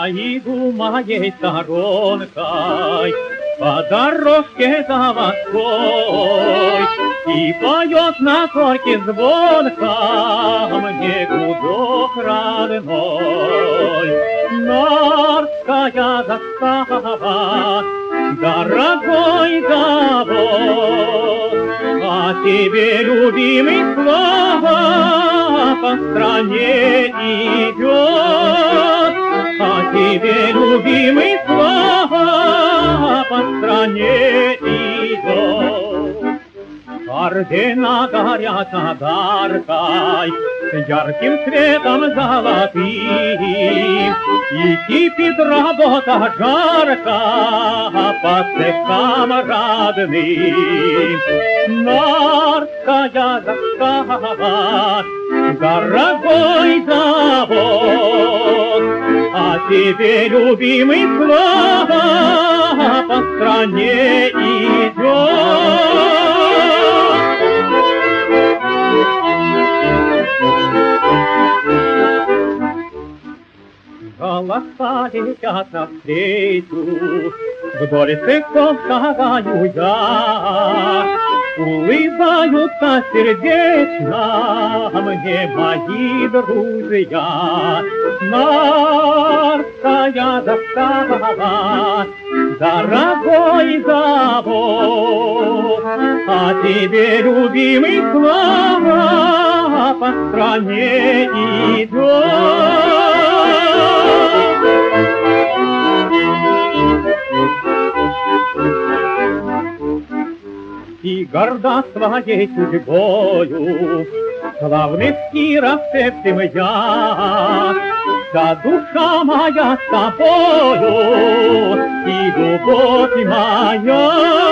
Я иду моей сторонкой по дорожке заводской, и поет на зорьке звонко мне гудок родной. Нарская застава, дорогой завод, а тебе, любимый, слава по стране идет, а тебе, любимый, слава по стране идет. Ордена горят над аркой ярким светом золотым, и кипит работа жарко по цехам родным. Нарская застава, дорогой завод, а тебе, любимый, слава по стране идет. Голоса летят навстречу, вдоль цехов шагаю я, улыбаются сердечно мне мои друзья. Нарская застава, дорогой завод, а тебе, любимый, слава по стране идет. И горда своей судьбою славных Киров сердцем я, вся душа моя с тобою и любовь моя.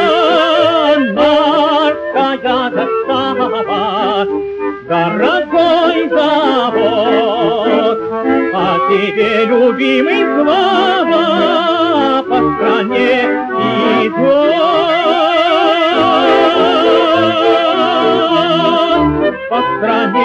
Нарская застава, дорогой завод, а тебе, любимый, слава по стране идет, по стране.